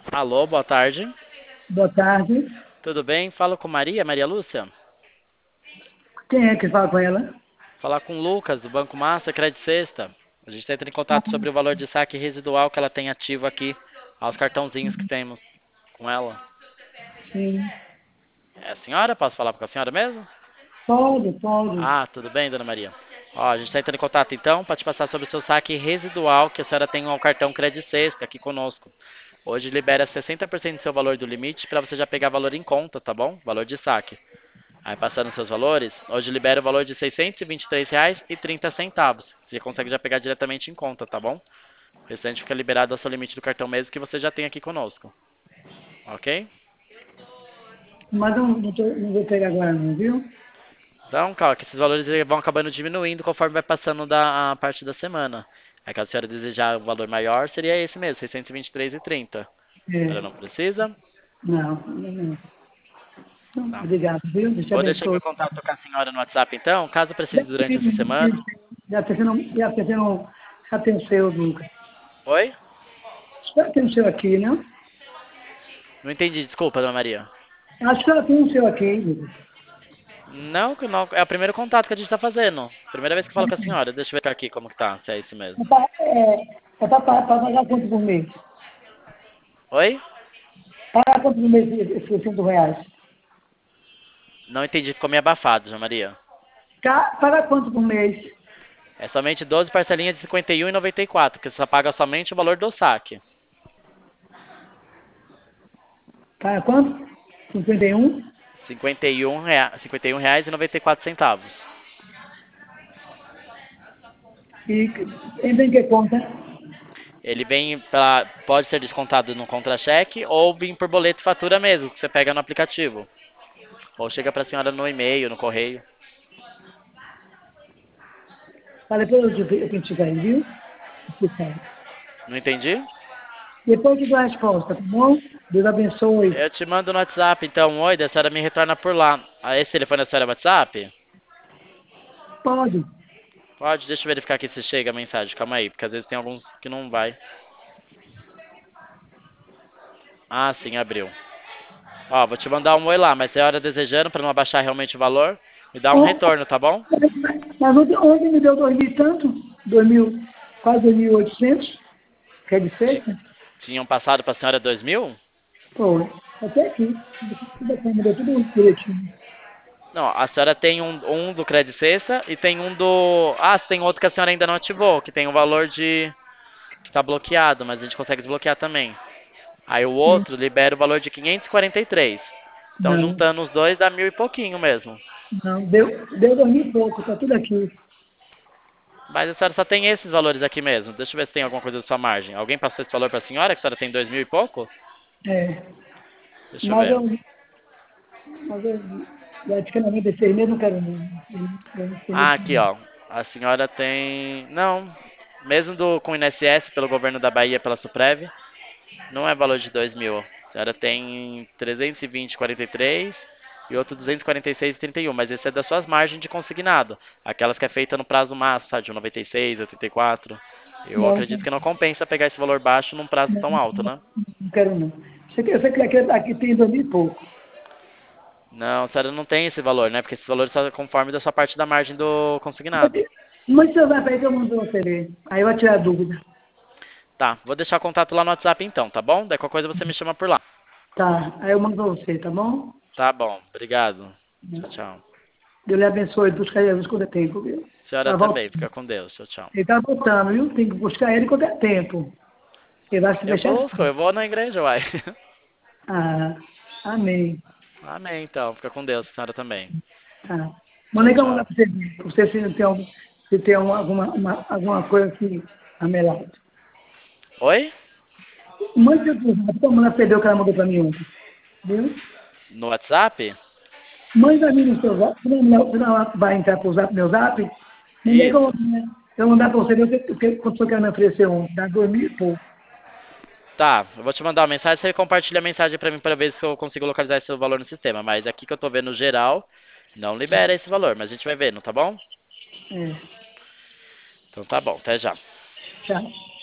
Alô, boa tarde. Boa tarde. Tudo bem? Falo com Maria, Maria Lúcia. Quem é que fala com ela? Falar com o Lucas, do Banco Massa Crédito Sexta. A gente está entrando em contato sobre o valor de saque residual que ela tem ativo aqui, aos cartãozinhos que temos com ela. Sim. É a senhora? Posso falar com a senhora mesmo? Pode, pode. Ah, tudo bem, dona Maria. Ó, a gente está entrando em contato então para te passar sobre o seu saque residual que a senhora tem ao cartão Crédito Sexta aqui conosco. Hoje libera 60% do seu valor do limite para você já pegar valor em conta, tá bom? Valor de saque. Aí passando os seus valores, hoje libera o valor de R$ 623,30. Você consegue já pegar diretamente em conta, tá bom? O restante fica liberado ao seu limite do cartão mesmo que você já tem aqui conosco. Ok? Mas eu não vou pegar agora não, viu? Então, calma, que esses valores vão acabando diminuindo conforme vai passando da a parte da semana. Aí, caso a senhora desejar um valor maior, seria esse mesmo, 623,30. A senhora não É. precisa? Não, não, não. Então, Tá. obrigado, viu? Deus te Vou deixar meu abençoe. contato com a senhora no WhatsApp então, caso Já precise durante essa semana. tem, já tem o seu, Lucas. Oi? Já tem o seu aqui, né? Não entendi, desculpa, dona Maria. Acho que ela tem o seu aqui, Lucas. Não, que não, é o primeiro contato que a gente tá fazendo. Primeira vez que eu falo com a senhora. Deixa eu ver aqui como que tá, se é isso mesmo. É para pagar quanto por mês? Oi? Pagar quanto por mês esses R$ 600? Não entendi, ficou meio abafado, João Maria. Pagar quanto por mês? É somente 12 parcelinhas de 51,94, que você só paga somente o valor do saque. Paga quanto? 51? R$ 51,94. E entra em que conta? Ele vem pode ser descontado no contra-cheque ou vir por boleto e fatura mesmo, que você pega no aplicativo. Ou chega pra senhora no e-mail, no correio. Tá, depois eu tenho que chegar aí, viu? Explicar. Não entendi? Depois eu te dou a resposta, tá bom? Deus abençoe. Eu te mando no WhatsApp, então. Oi, a senhora me retorna por lá. Ah, esse telefone da senhora é WhatsApp? Pode. Pode, deixa eu verificar aqui se chega a mensagem. Calma aí, porque às vezes tem alguns que não vai. Ah, sim, abriu. Ó, vou te mandar um oi lá, mas se a hora desejando, para não abaixar realmente o valor, me dá um Ó, retorno, tá bom? mas ontem me deu 2.000 e tanto, 2.000, quase 2.800, que é de Ti- sexta. Tinham passado para a senhora 2.000? Foi. Até aqui. Me deu tudo direitinho. Não, a senhora tem um do Credit Sexta e tem um do... Ah, tem outro que a senhora ainda não ativou, que tem um valor de... que tá bloqueado, mas a gente consegue desbloquear também. Aí o Sim. outro libera o valor de 543. Então, Não, juntando os dois, dá 1.000 e pouquinho mesmo. não. Deu 2.000 e pouco, tá tudo aqui. Mas a senhora só tem esses valores aqui mesmo. Deixa eu ver se tem alguma coisa da sua margem. Alguém passou esse valor para a senhora, que a senhora tem 2.000 e pouco? É. Deixa eu Mas ver. eu praticamente esse mês não quero não. Esse mês Ah, aqui, ó. A senhora tem... Não, mesmo com o INSS, pelo governo da Bahia, pela Suprev, não é valor de 2.000. A senhora tem 320,43 e outro 246,31. Mas esse é das suas margens de consignado. Aquelas que é feita no prazo máximo, sabe, de 96, 84. Eu não, acredito que não compensa pegar esse valor baixo num prazo tão alto, né? não quero não. Eu sei que aqui tem 2.000 e pouco. Não, a senhora não tem esse valor, né? Porque esse valor só é conforme da sua parte da margem do consignado. Mas você vai para aí que eu mando você ver. Aí vai tirar a dúvida. Tá, vou deixar o contato lá no WhatsApp então, tá bom? Daí qualquer coisa você me chama por lá. Tá, aí eu mando pra você, tá bom? Tá bom, obrigado. Tchau, tchau. Deus lhe abençoe, buscar Jesus quando é tempo, viu? Senhora Tá voltando. também, fica com Deus. Tchau, tchau. Ele tá voltando, viu? Tem que buscar ele quando é tempo. Ele vai se Eu deixar. busco, eu vou na igreja, uai. Ah, amém. Amém, então. Fica com Deus, senhora também. Tá. Tchau, Mandei que eu vou mandar tchau. pra você ver. Pra você se tem, se tem alguma coisa assim, amelado. Oi? Mande seu WhatsApp, então manda pra você ver o que ela mandou pra mim ontem. Viu? No WhatsApp? Mande pra mim no seu zap. Se não ela vai entrar pro zap, meu zap, manda aí que Isso. eu vou mandar pra você ver quanto você quer me oferecer ontem. Dá 2.000 e pouco. Tá, eu vou te mandar uma mensagem, você compartilha a mensagem pra mim pra ver se eu consigo localizar esse valor no sistema. Mas aqui que eu tô vendo geral, não libera esse valor, mas a gente vai vendo, tá bom? É, Então tá bom, até já. tchau.